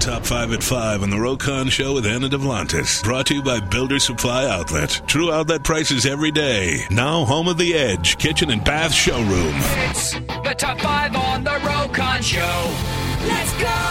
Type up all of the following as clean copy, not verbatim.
Top 5 at 5 on the Rokon Show with Anna Devlantis. Brought to you by Builder Supply Outlet. True outlet prices every day. Now home of The Edge, kitchen and bath showroom. It's the Top 5 on the Rokon Show. Let's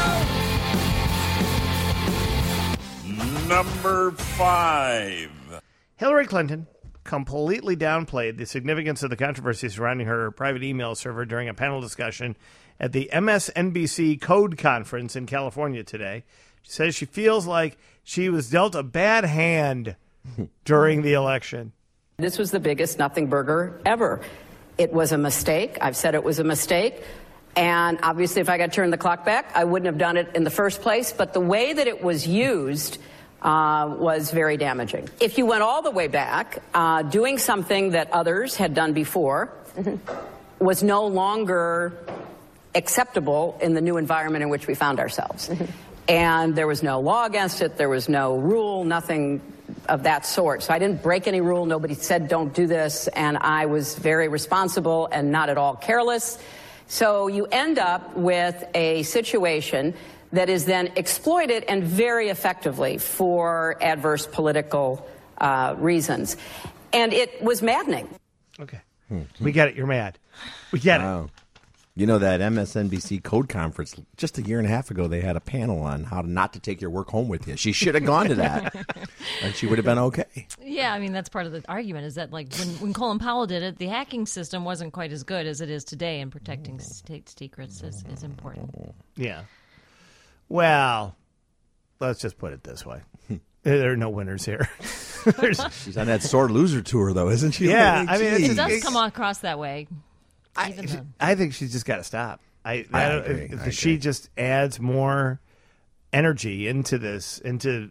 go! Number 5. Hillary Clinton completely downplayed the significance of the controversy surrounding her private email server during a panel discussion at the MSNBC Code Conference in California today. She says she feels like she was dealt a bad hand during the election. This was the biggest nothing burger ever. It was a mistake. I've said it was a mistake. And obviously, if I got to turn the clock back, I wouldn't have done it in the first place. But the way that it was used was very damaging. If you went all the way back, doing something that others had done before was no longer acceptable in the new environment in which we found ourselves. And there was no law against it. There was no rule, nothing of that sort. So I didn't break any rule. Nobody said don't do this. And I was very responsible and not at all careless. So you end up with a situation that is then exploited and very effectively for adverse political reasons. And it was maddening. Okay. We get it. You're mad. We get it. You know, that MSNBC Code Conference, just a year and a half ago, they had a panel on how not to take your work home with you. She should have gone to that, and she would have been okay. Yeah, I mean, that's part of the argument, is that, like, when Colin Powell did it, the hacking system wasn't quite as good as it is today, and protecting state secrets is important. Yeah. Well, let's just put it this way. There are no winners here. She's on that sore loser tour, though, isn't she? Yeah, I mean, It does come across that way. I think she's just got to stop. I agree. She just adds more energy into this, into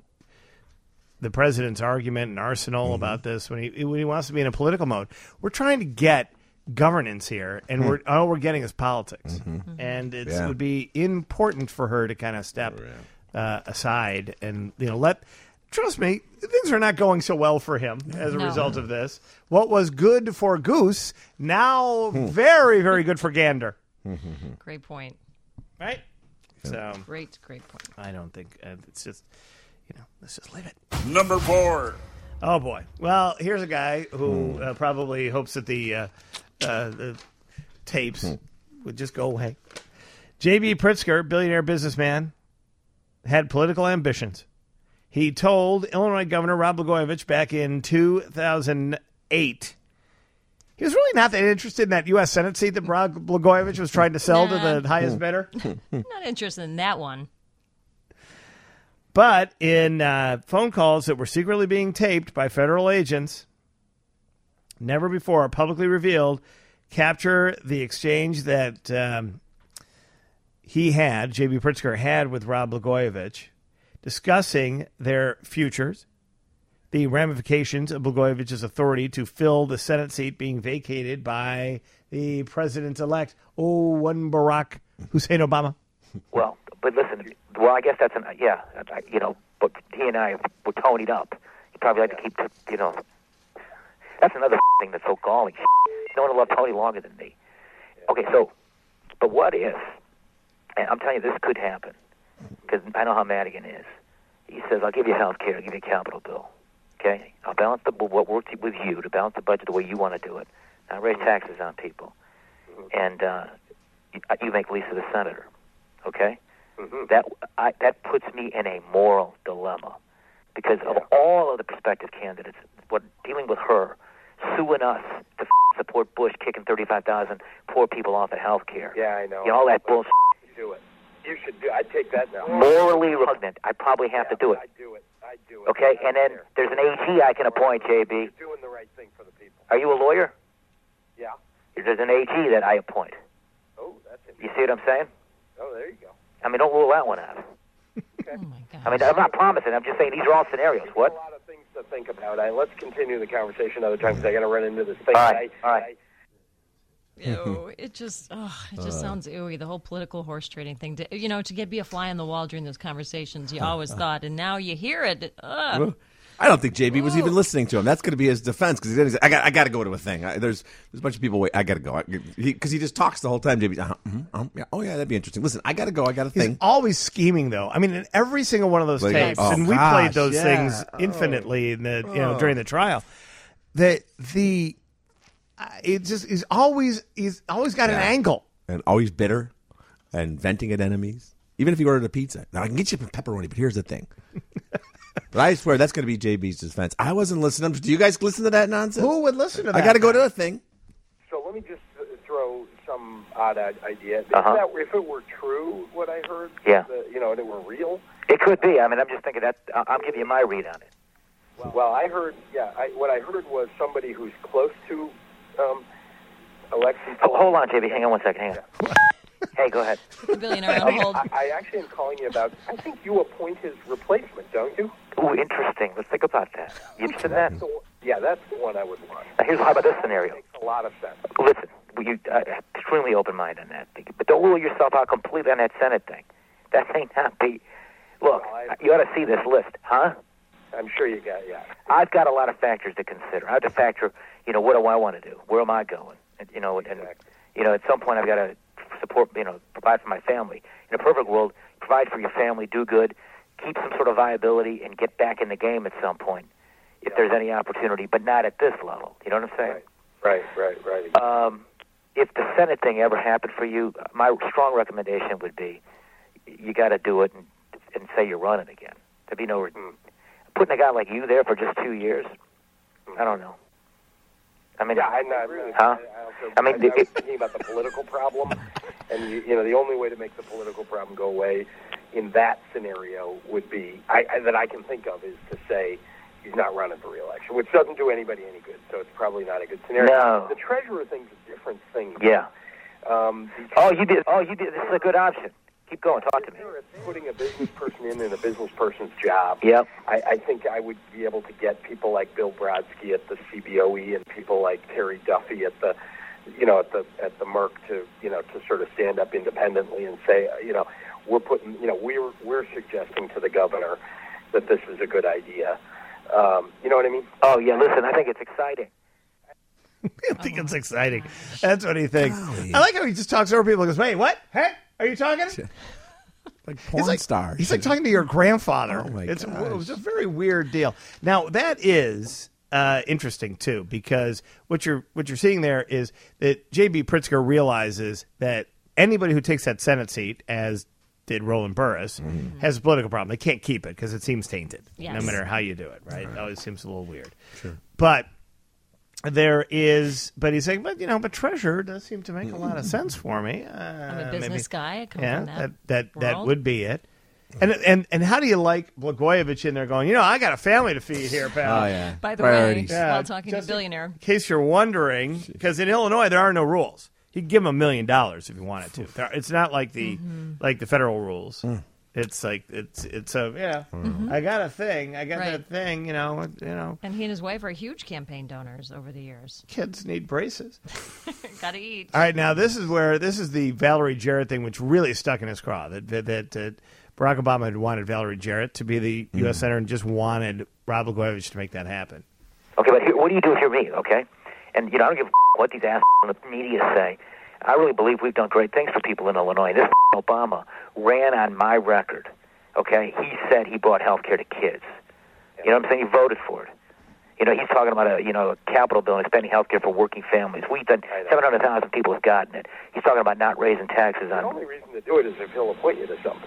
the president's argument and arsenal about this when he wants to be in a political mode. We're trying to get governance here, and all we're getting is politics. And it would be important for her to kind of step aside and let. Trust me, things are not going so well for him as a result of this. What was good for Goose, now very, very good for Gander. Great point. Right? So Great point. I don't think it's just, let's just leave it. Number 4. Oh, boy. Well, here's a guy who probably hopes that the tapes would just go away. J.B. Pritzker, billionaire businessman, had political ambitions. He told Illinois Governor Rod Blagojevich back in 2008 he was really not that interested in that U.S. Senate seat that Rod Blagojevich was trying to sell to the highest bidder. Not interested in that one. But in phone calls that were secretly being taped by federal agents, never before publicly revealed, capture the exchange that J.B. Pritzker had with Rod Blagojevich, discussing their futures, the ramifications of Blagojevich's authority to fill the Senate seat being vacated by the president-elect, one Barack Hussein Obama. Well, but listen, I guess that's but he and I were tonied up. He'd probably like to keep, that's another thing that's so galling. No one will love Tony longer than me. Okay, but what if, and I'm telling you, this could happen, because I know how Madigan is. He says, I'll give you health care, I'll give you a capital bill. Okay? I'll balance what works with you to balance the budget the way you want to do it. I'll raise taxes on people. And you make Lisa the senator. Okay? That puts me in a moral dilemma. Because of all of the prospective candidates, dealing with her, suing us to support Bush kicking 35,000 poor people off of health care. Yeah, I know. All that bullshit. Do it. You should do it. I'd take that now. Morally repugnant. I probably have to do it. I'd do it. Okay, and then there's an AG I can appoint, JB. You're doing the right thing for the people. Are you a lawyer? Yeah. There's an AG that I appoint. Oh, that's interesting. You see what I'm saying? Oh, there you go. I mean, don't rule that one out. Okay. Oh, my God. I mean, I'm not promising. I'm just saying these are all scenarios. What? A lot of things to think about. Let's continue the conversation another time because I got to run into this thing. All right. Ew, it just sounds ooey. The whole political horse trading thing. To be a fly on the wall during those conversations, you always thought, and now you hear it. I don't think JB was even listening to him. That's going to be his defense because he's I got to go to a thing. There's a bunch of people. Wait, I got to go because he just talks the whole time. JB, yeah, oh yeah, that'd be interesting. Listen, I got to go. I got a thing. He's always scheming, though. I mean, in every single one of those tapes, and we played those things infinitely in the during the trial. He's always got an angle and always bitter and venting at enemies. Even if he ordered a pizza, now I can get you pepperoni, but here's the thing. But I swear that's going to be JB's defense. I wasn't listening. Do you guys listen to that nonsense? Who would listen to that? I got to go to a thing. So let me just throw some odd idea. If it were true, what I heard, and it were real, it could be. I mean, I'm just thinking that I'm giving you my read on it. Well, I heard. What I heard was somebody who's close to Alexei. Hold on, JB. Hang on 1 second. Hang on. Hey, go ahead. Billionaire on hold. I actually am calling you about. I think you appoint his replacement, don't you? Ooh, interesting. Let's think about that. You interested in that? That's the one I would want. Now, how about this scenario? Makes a lot of sense. Listen, you extremely open-minded on that, but don't rule yourself out completely on that Senate thing. That may not be. Look, you ought to see this list, huh? I'm sure you got. Yeah. I've got a lot of factors to consider. I have to factor. What do I want to do? Where am I going? And at some point I've got to support, provide for my family. In a perfect world, provide for your family, do good, keep some sort of viability, and get back in the game at some point if there's any opportunity, but not at this level. You know what I'm saying? Right. If the Senate thing ever happened for you, my strong recommendation would be you got to do it and say you're running again. There'd be no putting a guy like you there for just 2 years. I don't know. I mean, I was thinking about the political problem, and the only way to make the political problem go away in that scenario would be that I can think of is to say he's not running for re-election, which doesn't do anybody any good. So it's probably not a good scenario. No. The treasurer thing's a different thing. Yeah. You did. This is a good option. Keep going. Talk to me. Putting a business person in a business person's job. Yep. I think I would be able to get people like Bill Brodsky at the CBOE and people like Terry Duffy at the, at the Merck to sort of stand up independently and say, we're suggesting to the governor that this is a good idea. You know what I mean? Oh yeah. Listen, I think it's exciting. I think it's exciting. That's what he thinks. Golly. I like how he just talks over people and goes, wait, what? Hey, are you talking? Like porn stars. He's like talking to your grandfather. Oh my It was a very weird deal. Now, that is interesting, too, because what you're seeing there is that J.B. Pritzker realizes that anybody who takes that Senate seat, as did Roland Burris, has a political problem. They can't keep it because it seems tainted, no matter how you do it, right? It always seems a little weird. Sure. But he's saying, but treasurer does seem to make a lot of sense for me. I'm a business guy. I come from that would be it. And how do you like Blagojevich in there going, I got a family to feed here, pal. Oh, yeah. By the way, while talking to Billionaire. In case you're wondering, because in Illinois there are no rules. He'd give him $1 million if he wanted to. It's not like the federal rules. It's like I got a thing. I got that thing. And he and his wife are huge campaign donors over the years. Kids need braces. Got to eat. All right, now this is the Valerie Jarrett thing, which really stuck in his craw. That Barack Obama had wanted Valerie Jarrett to be the U.S. Senator and just wanted Rod Blagojevich to make that happen. Okay, but what do you do if you're me? Okay, and I don't give a what these assholes in the media say. I really believe we've done great things for people in Illinois. This Obama ran on my record, okay? He said he brought health care to kids. You know what I'm saying? He voted for it. He's talking about a capital bill and expanding health care for working families. We've done 700,000 people have gotten it. He's talking about not raising taxes on. The only reason to do it is if he'll appoint you to something.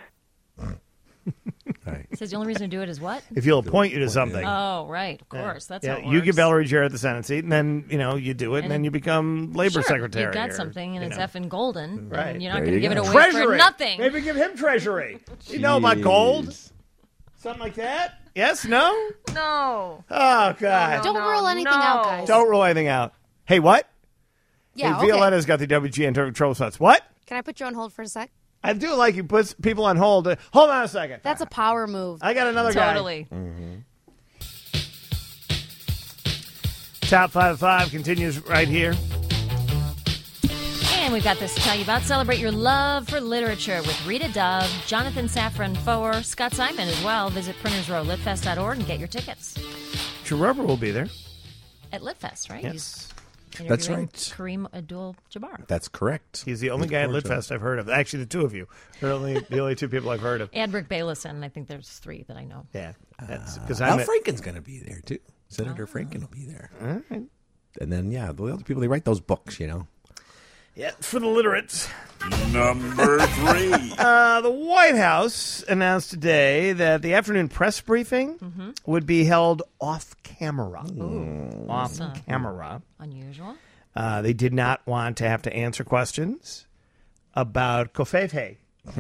He says the only reason to do it is what? If he'll appoint you to something. Oh, right. Of course. That's how it works. You give Valerie Jarrett the Senate seat, and then, you do it, and then you become labor secretary. You've got something, and it's effing golden. Right. And you're not going to give it away Treasury. for nothing. Maybe give him Treasury. You know about gold? Something like that? Yes? No? No. Oh, God. Don't rule anything out, guys. Don't rule anything out. Hey, what? Yeah, hey, Violetta's got the WGN trouble spots. What? Can I put you on hold for a sec? I do like you put people on hold. Hold on a second. That's a power move. I got another guy. Totally. Top 5 at 5 continues right here. and we've got this to tell you about. Celebrate your love for literature with Rita Dove, Jonathan Safran Foer, Scott Simon as well. Visit printersrowlitfest.org and get your tickets. Gerber will be there. At Litfest, right? Yes. That's Interviewing right. Kareem Abdul-Jabbar. That's correct. He's the only guy at Litfest I've heard of. Actually, the two of you. They're the only two people I've heard of. And Rick Baylison. I think there's 3 that I know. Yeah. Because Al Franken's going to be there, too. Senator Franken will be there. All right. And then, the other people, they write those books, Yeah, for the literates. Number 3. The White House announced today that the afternoon press briefing would be held off camera. Off camera. Unusual. They did not want to have to answer questions about Covfefe.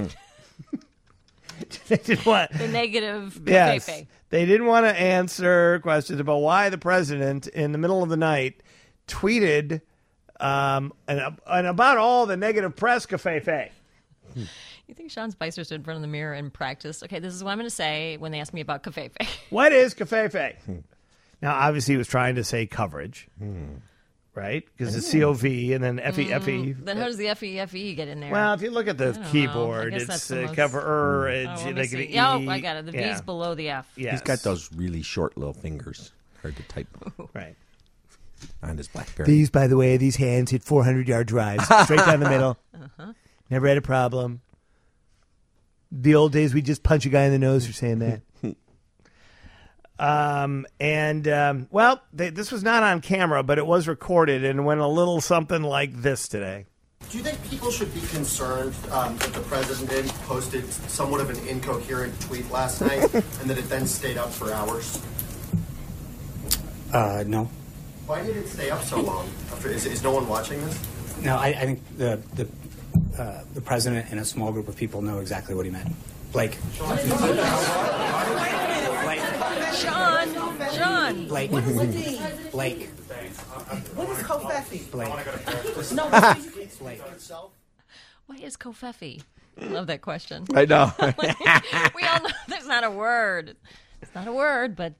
They didn't want the negative yes, Covfefe. They didn't want to answer questions about why the president, in the middle of the night, tweeted and about all the negative press Covfefe. You think Sean Spicer stood in front of the mirror and practiced? Okay, this is what I'm going to say when they ask me about Covfefe. What is Covfefe? Now, obviously, he was trying to say coverage, right? Because it's COV and then FE. Then how does the FE get in there? Well, if you look at the keyboard, it's coverage. I got it. The V's below the F. Yes. He's got those really short little fingers. Hard to type. Right. On his BlackBerry. These, by the way, these hands hit 400-yard drives straight down the middle. Never had a problem. The old days, we just punch a guy in the nose for saying that. This was not on camera, but it was recorded and went a little something like this today. Do you think people should be concerned that the president posted somewhat of an incoherent tweet last night and that it then stayed up for hours? No. Why did it stay up so long? Is no one watching this? No, I think the president and a small group of people know exactly what he meant. Blake. Sean. Blake. Blake. What is Covfefe? Blake. Blake. What is Covfefe? I love that question. I know. We all know there's not a word. It's not a word, but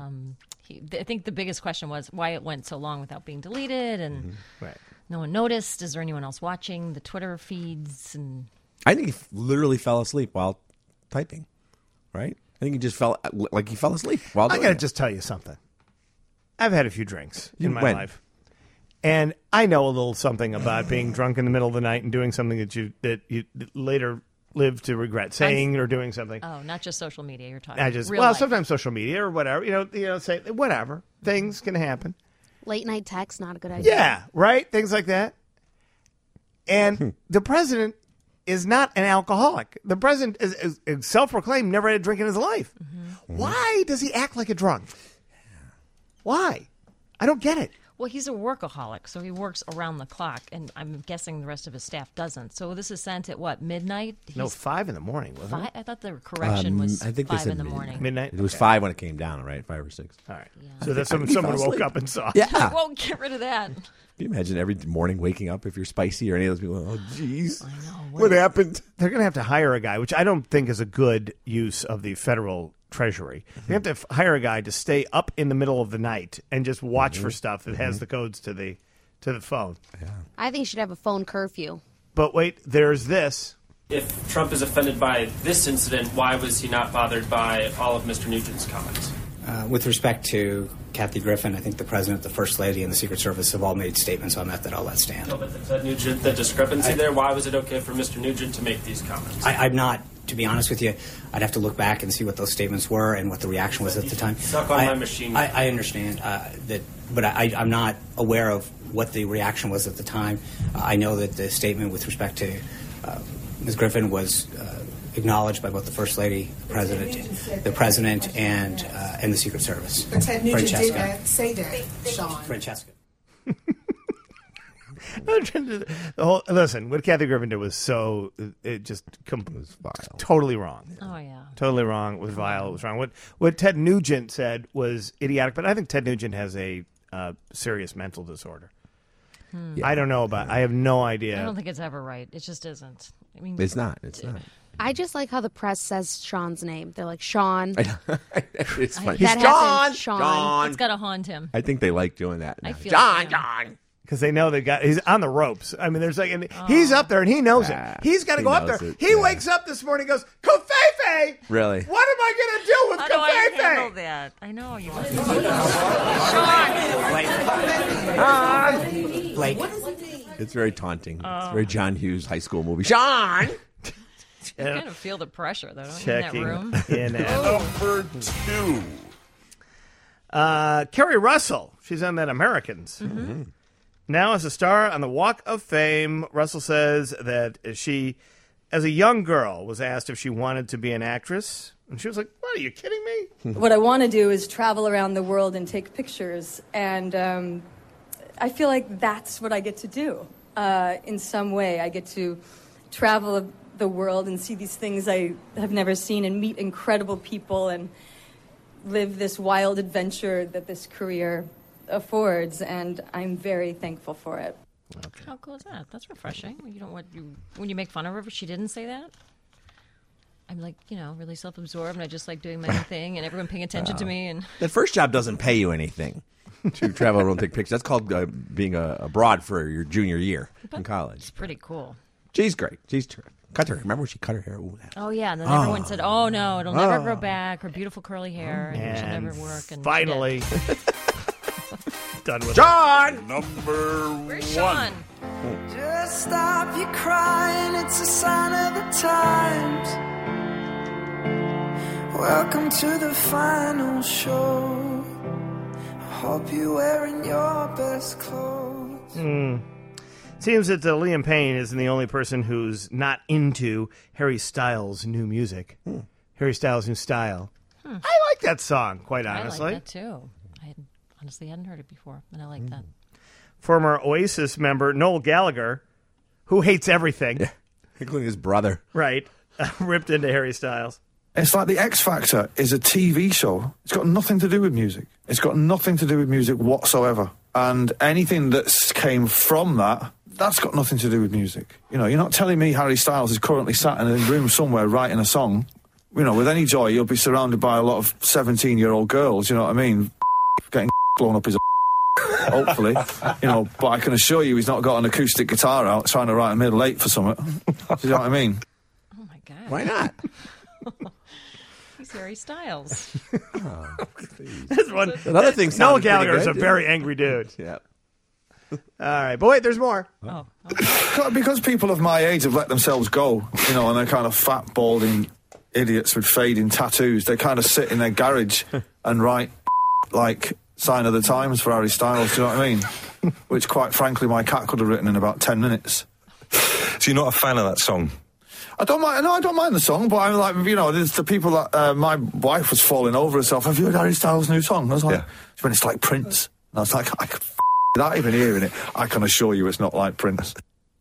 I think the biggest question was why it went so long without being deleted, and no one noticed. Is there anyone else watching the Twitter feeds? And I think he literally fell asleep while typing, right? I think he just fell asleep while doing I got to it. just tell you something. I've had a few drinks in my When? life, and I know a little something about being drunk in the middle of the night and doing something that you later live to regret saying or doing something. Oh, not just social media. You're talking. Real life. Sometimes social media or whatever. Say whatever. Things can happen. Late night text, not a good idea. Yeah, right. Things like that. And the president is not an alcoholic. The president is self-proclaimed, never had a drink in his life. Why does he act like a drunk? Why? I don't get it. Well, he's a workaholic, so he works around the clock, and I'm guessing the rest of his staff doesn't. So this is sent at what, midnight? No, 5 in the morning, wasn't it? I thought the correction was I think they 5 said in the morning. Midnight? It was 5 when it came down, right? 5 or 6. All right. Yeah. So that's someone woke up and saw. Yeah. Well, get rid of that. Can you imagine every morning waking up if you're spicy or any of those people? Oh, jeez. I know. What happened? They're going to have to hire a guy, which I don't think is a good use of the federal treasury. They have to hire a guy to stay up in the middle of the night and just watch for stuff that has the codes to the phone. Yeah. I think you should have a phone curfew. But wait, there's this. If Trump is offended by this incident, why was he not bothered by all of Mr. Nugent's comments? With respect to Kathy Griffin, I think the president, the first lady, and the Secret Service have all made statements on that I'll let stand. No, but the discrepancy there, why was it okay for Mr. Nugent to make these comments? I'm not, to be honest with you, I'd have to look back and see what those statements were and what the reaction was at the time. Suck on my machine. I understand that, but I'm not aware of what the reaction was at the time. I know that the statement with respect to Ms. Griffin was acknowledged by both the First Lady, the President, and the Secret Service. But Ted Nugent did say that, Sean. Francesca. Listen, what Kathy Griffin did was totally wrong. Oh yeah, totally wrong. It was vile. It was wrong. What Ted Nugent said was idiotic. But I think Ted Nugent has a serious mental disorder. Yeah. I don't know about. I have no idea. I don't think it's ever right. It just isn't. I mean, It's not. It's not. I just like how the press says Sean's name. They're like, Sean. It's funny. That John. happens, Sean. It's got to haunt him. I think they like doing that now. I feel John. for him. John. Because they know he's on the ropes. I mean, there's and he's up there and he knows it. He's got to go up there. He wakes up this morning and goes, Covfefe! Really? What am I going to do with How do I handle Covfefe? that? I know you must be Blake. It's very taunting. It's very John Hughes high school movie. Sean! You kind of feel the pressure, though, don't Checking you, in that room? Number 2. Kerry Russell. She's on that Americans. Mm-hmm. Now as a star on the Walk of Fame, Russell says that she, as a young girl, was asked if she wanted to be an actress. And she was like, what, are you kidding me? What I want to do is travel around the world and take pictures. And I feel like that's what I get to do in some way. I get to travel the world and see these things I have never seen and meet incredible people and live this wild adventure that this career affords, and I'm very thankful for it. Okay. How cool is that? That's refreshing. You don't when you make fun of her, she didn't say that. I'm like, really self-absorbed, and I just like doing my own thing, and everyone paying attention to me. And that first job doesn't pay you anything to travel around and take pictures. That's called being abroad for your junior year in college. It's pretty cool. She's great. She's terrific. Cut her hair. Remember when she cut her hair? Ooh, oh, yeah. And then everyone said, oh, no, it'll never grow back. Her beautiful curly hair. And she'll never work. And finally, done with John! Number 1. Where's Sean? Just stop your crying. It's a sign of the times. Welcome to the final show. I hope you're wearing your best clothes. Seems that Liam Payne isn't the only person who's not into Harry Styles' new music. Harry Styles' new style. I like that song, quite honestly. I like that, too. I honestly hadn't heard it before, and I like that. Former Oasis member Noel Gallagher, who hates everything. Including his brother. Right. Ripped into Harry Styles. It's like the X Factor is a TV show. It's got nothing to do with music. It's got nothing to do with music whatsoever. And anything that came from that, that's got nothing to do with music. You're not telling me Harry Styles is currently sat in a room somewhere writing a song. With any joy, you'll be surrounded by a lot of 17-year-old girls, you know what I mean? Getting blown up his hopefully. But I can assure you he's not got an acoustic guitar out trying to write a middle eight for something. Do you know what I mean? Oh, my God. Why not? He's Harry Styles. This one. Another thing. Noel Gallagher is a very angry dude. Yeah. All right, but wait, there's more. Oh, because people of my age have let themselves go, and they're kind of fat, balding idiots with fading tattoos. They kind of sit in their garage and write like Sign of the Times for Harry Styles. Do you know what I mean? Which, quite frankly, my cat could have written in about 10 minutes. So you're not a fan of that song? I don't mind. No, I don't mind the song, but I'm like, there's the people that my wife was falling over herself. Have you heard Harry Styles' new song? I was like, when it's like Prince. And I was like, I could without even hearing it, I can assure you it's not like Prince.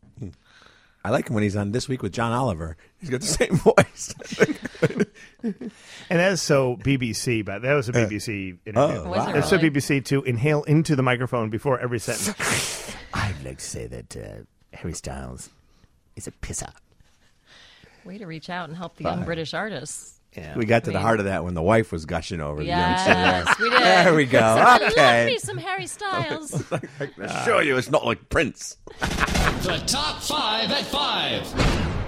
I like him when he's on This Week with John Oliver. He's got the same voice. And that's so BBC, but that was a BBC interview. Oh, wow. It's so BBC to inhale into the microphone before every sentence. I'd like to say that Harry Styles is a pisser. Way to reach out and help the young British artists. Yeah. We got to the heart of that when the wife was gushing over. Yes, we did. There we go. I love me some Harry Styles. I can assure you, it's not like Prince. The top 5 at 5.